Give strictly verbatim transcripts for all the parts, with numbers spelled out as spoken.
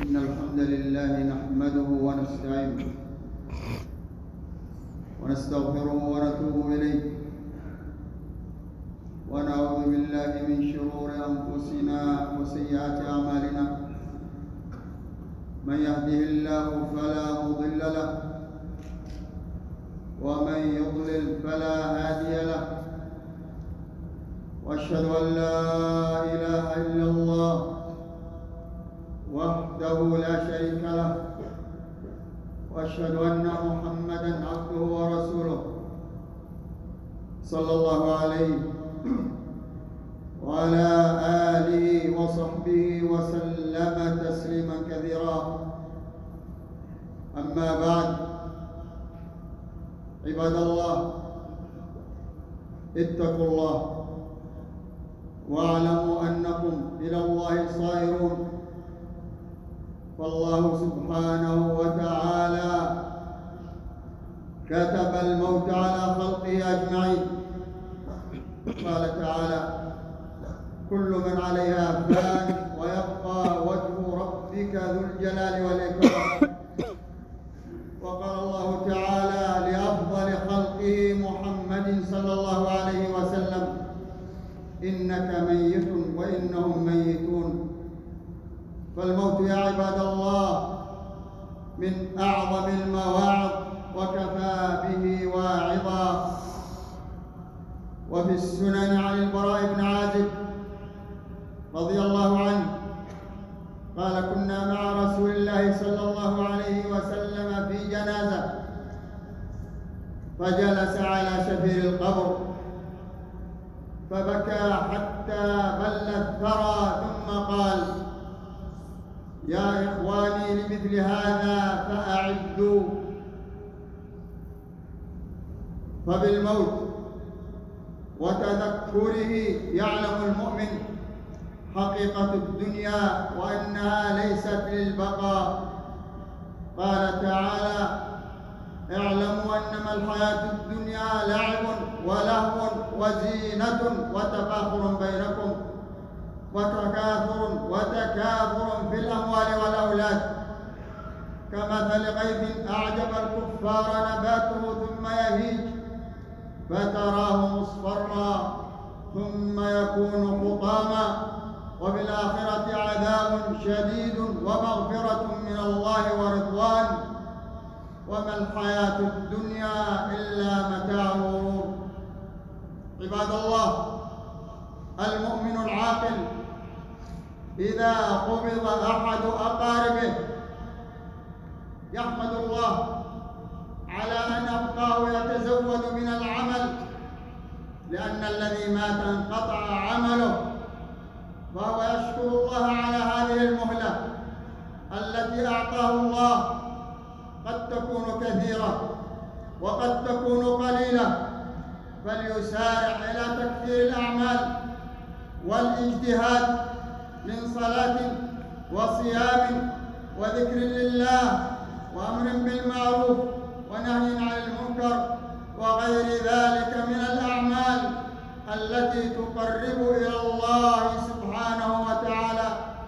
إن الحمد لله نحمده ونستعينه ونستغفره ونتوب إليه ونعوذ بالله من شرور أنفسنا وسيئات أعمالنا. من يهده الله فلا مضل له ومن يضلل فلا هادي له، وأشهد أن لا إله إلا الله وحده لا شريك له، وأشهد أن محمدًا عبده ورسوله صلى الله عليه وعلى آله وصحبه وسلم تسليما كثيرا. أما بعد، عباد الله، اتقوا الله واعلموا أنكم إلى الله صائرون. فالله سبحانه وتعالى كتب الموت على خلقه أجمعين. قال تعالى: كل من عليها فان ويبقى وجه ربك ذو الجلال والإكرام. وقال الله تعالى لأفضل خلقه محمد صلى الله عليه وسلم: إنك ميت وإنهم ميتون. فالموت يا عباد الله من أعظم المواعظ، وكفى به واعظا. وفي السنن عن البراء بن عازب رضي الله عنه قال: كنا مع رسول الله صلى الله عليه وسلم في جنازة، فجلس على شفير القبر فبكى حتى بل الثرى، ثم قال: يا إخواني، لمثل هذا فأعدوا. فبالموت وتذكره يعلم المؤمن حقيقة الدنيا وأنها ليست للبقاء. قال تعالى: اعلموا أنما الحياة الدنيا لعب ولهو وزينة وتفاخر بينكم وتكاثر وتكاثر في الأموال والأولاد، كمثل غيث أعجب الكفار نباته ثم يهيج فتراه مصفرا ثم يكون حطاما، وفي الآخرة عذاب شديد ومغفرة من الله ورضوان، وما الحياة الدنيا إلا متاع الغرور. عباد الله، المؤمن العاقل إذا قبض أحد أقاربه يحمد الله على أن أبقاه يتزود من العمل، لأن الذي مات انقطع عمله، فهو يشكر الله على هذه المهلة التي أعطاه الله. قد تكون كثيرة وقد تكون قليلة، فليسارع إلى تكثير الأعمال والاجتهاد من صلاة وصيام وذكر لله وأمر بالمعروف ونهي عن المنكر وغير ذلك من الأعمال التي تقرب إلى الله سبحانه وتعالى.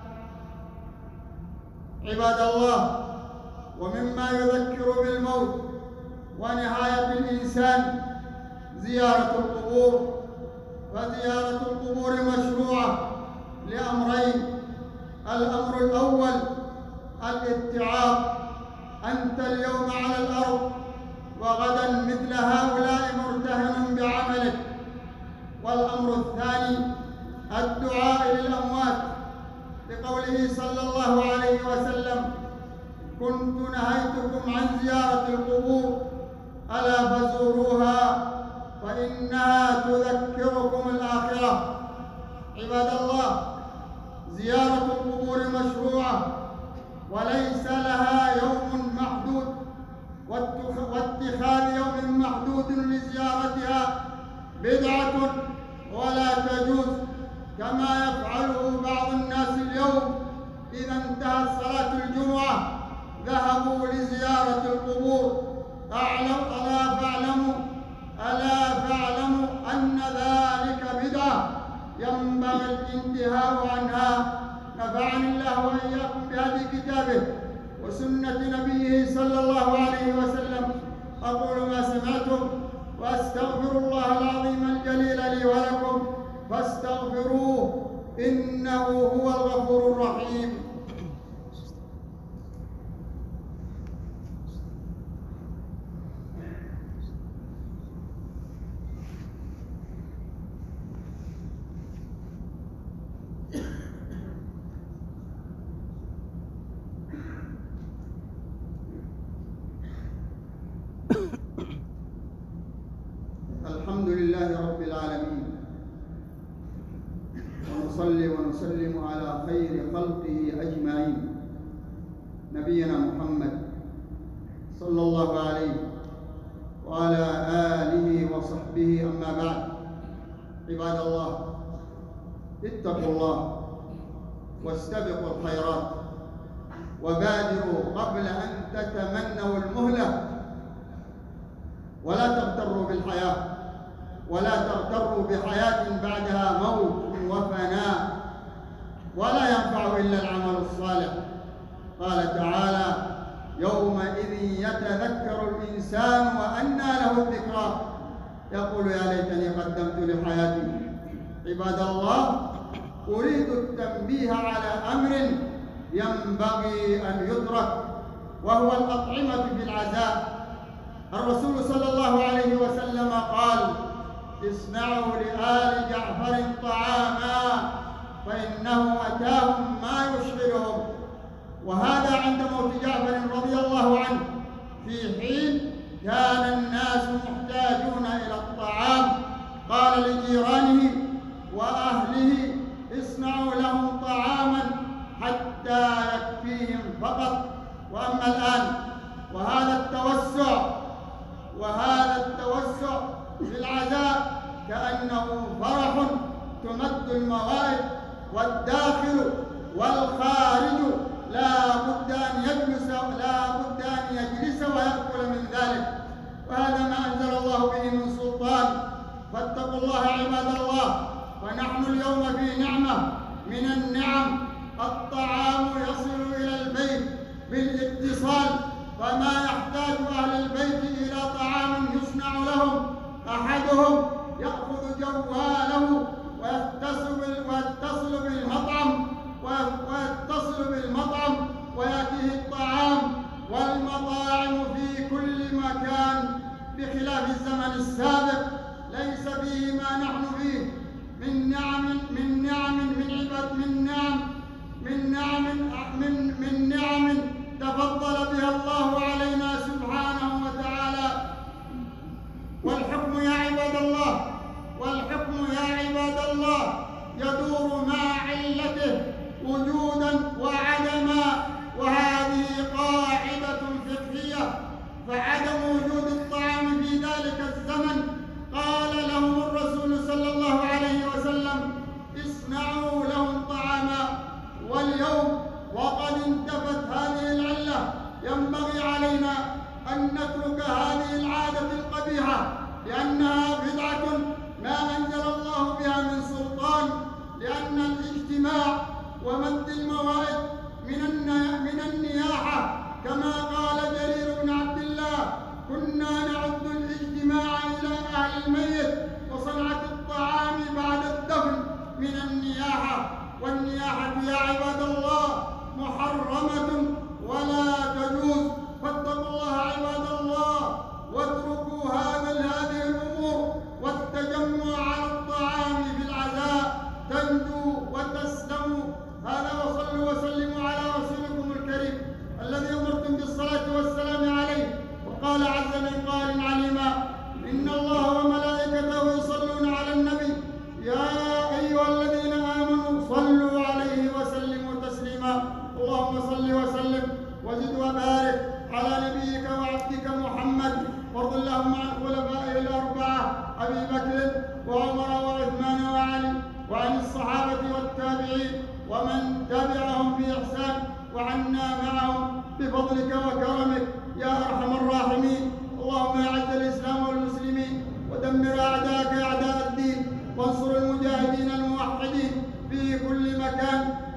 عباد الله، ومما يذكر بالموت ونهاية الإنسان زيارة القبور. فزيارة القبور مشروعة لأمرين: الأمر الأول الاتعاظ، أنت اليوم على الأرض وغدا مثل هؤلاء مرتهن بعملك. والأمر الثاني الدعاء للأموات، لقوله صلى الله عليه وسلم: كنت نهيتكم عن زيارة القبور ألا فزوروها فإنها تذكركم الآخرة. عباد الله، زيارة القبور مشروعة وليس لها يوم محدود، واتخاذ يوم محدود لزيارتها بدعة ولا تجوز، كما يفعله بعض الناس اليوم. إذا انتهت صلاة الجمعة ذهبوا لزيارة القبور. أعلم ألا فاعلموا ألا فاعلموا أن ذلك بدعة ينبغي الانتهاء عنها. ونفعني الله وإياكم بهدي كتابه وسنة نبيه صلى الله عليه وسلم. أقول ما سمعتم وأستغفر الله العظيم الجليل لي ولكم فاستغفروه إنه هو الغفور الرحيم. الحمد لله رب العالمين، ونصلي ونسلم على خير خلقه أجمعين نبينا محمد صلى الله عليه وعلى آله وصحبه. أما بعد، عباد الله، اتقوا الله واستبقوا الخيرات وبادروا قبل أن تتمنوا المهلة، ولا تغتروا بالحياة ولا تغتروا بحياة بعدها موت وفناء، ولا ينفع إلا العمل الصالح. قال تعالى: يومئذ يتذكر الإنسان وأنى له الذكرى يقول يا ليتني قدمت لحياتي. عباد الله، أريد التنبيه على أمر ينبغي أن يدرك، وهو الأطعمة في العزاء. الرسول صلى الله عليه وسلم قال: اصنعوا لآل جعفر طعاما فإنه أتاهم ما يشغلهم. وهذا عند موت جعفر رضي الله عنه، في حين كان الناس محتاجون إلى الطعام. قال لجيرانه وأهله: اصنعوا لهم طعاما حتى يكفيهم فقط. وأما الآن، وهذا التوسع وهذا التوسع في العزاء كأنه فرح تمد الموائد، والداخل والخارج لا بد أن يجلس لا بد أن يجلس ويأكل من ذلك، وهذا ما أنزل الله به من سلطان. فاتقوا الله عباد الله، ونحن اليوم في نعمة من النعم. الطعام يصل إلى البيت بالاتصال، فما يحتاج أهل البيت إلى طعام يصنع لهم. أحدهم يأخذ جواله ويتصل ويتصل بالمطعم ويتصل بالمطعم ويأتيه الطعام، والمطاعم في كل مكان، بخلاف الزمن السابق ليس فيه ما نحن فيه من نعم من نعم من عباد من نعم من نعم من من نعم تفضل بها الله علينا سبحانه وتعالى. والحكم يا عباد الله والحكم يا عباد الله يدور مع علته وجودا وعدما، وهذه قاعدة فقهية. فعدم وجود الطعام في ذلك الزمن قال لهم الرسول صلى الله عليه وسلم: اصنعوا لهم طعاما. واليوم وقد انتفت هذه العلة، ينبغي علينا أن نترك هذه العادة القبيحة، لأنها بدعة ما أنزل الله بها من سلطان. لأن الاجتماع ومد الموائد من من النياحة، كما قال جرير بن عبد الله: كنا نعد الاجتماع إلى أهل الميت وصنعة الطعام بعد الدفن من النياحة. والنياحة يا عباد الله محرمة ولا تجوز. فاتقوا الله عباد الله، واتركوا هذا هذه الأمور، والتجمع على الطعام في العزاء تنجو وتسلموا. هذا، وصلوا وسلموا على رسولكم الكريم الذي أمرتم بالصلاة والسلام عليه. وقال عز من قائل عليما: إن الله وملائكته يصلون على النبي يا أيها الذين آمنوا صلوا عليه وسلموا تسليما. اللهم صل وسلم وزد وبارك على نبيك وعبدك محمد، وارض اللهم عن خلفائه الأربعة أبي بكر وعمر وعثمان وعلي، وعن الصحابة والتابعين ومن تبعهم بإحسان، وعنا معهم بفضلك وكرمك يا أرحم الراحمين. اللهم أعز الإسلام والمسلمين، ودمر أعداءك أعداء الدين، وانصر المجاهدين الموحدين في كل مكان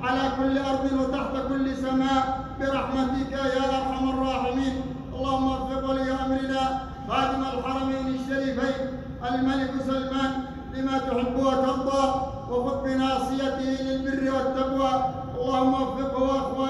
على كل أرض وتحت كل سماء برحمتك يا أرحم الراحمين. اللهم وفق ولي أمرنا خادم الحرمين الشريفين الملك سلمان لما تحب وترضى، وخذ بناصيته للبر والتقوى. اللهم وفقه وأخوانه